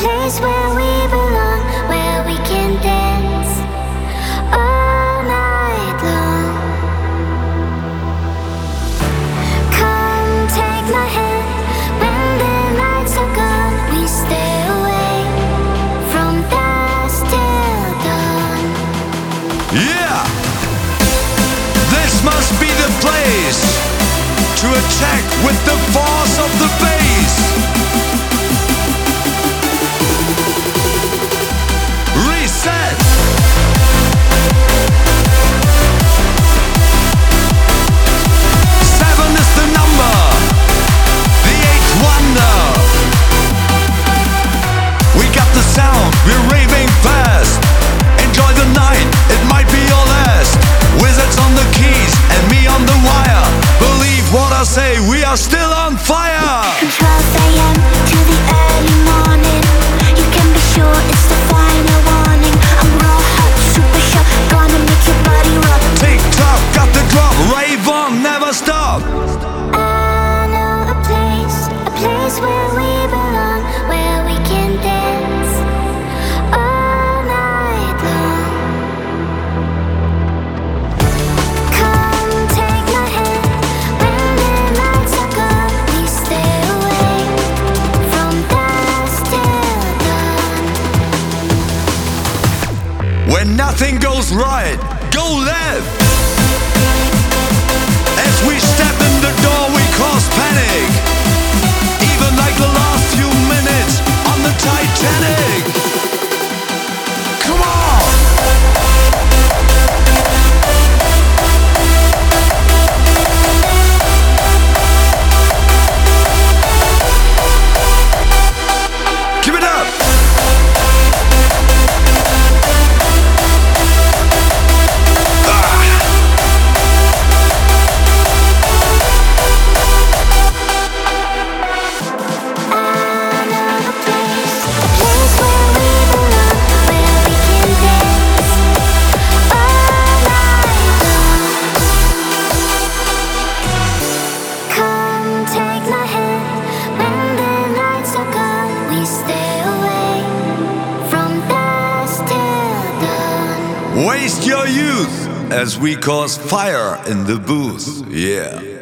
place where we belong, where we can dance all night long. Come take my hand when the lights are gone. We stay away from dusk till dawn. Yeah! This must be the place to attack with the force of the bass. Reset! 7 is the number, the 8th wonder. We got the sound, we're raving fast. Enjoy the night, it might be your last. Wizards on the keys and me on the wire. Believe what I say, we are still on fire. From 12 a.m. to the early morning, you can be sure it's the final warning. I'm raw, hot, super sharp, gonna make your body rock. Tick tock, got the drop, rave on, never stop. I know a place where we belong, where we can dance all night long. Come take my hand when the lights are gone. We stay away from dusk till dawn. When nothing goes right, go left. As we step in the door, we cause panic. Even like the last few minutes on the Titanic. Come on! Give it up! Waste your youth as we cause fire in the booth. Yeah.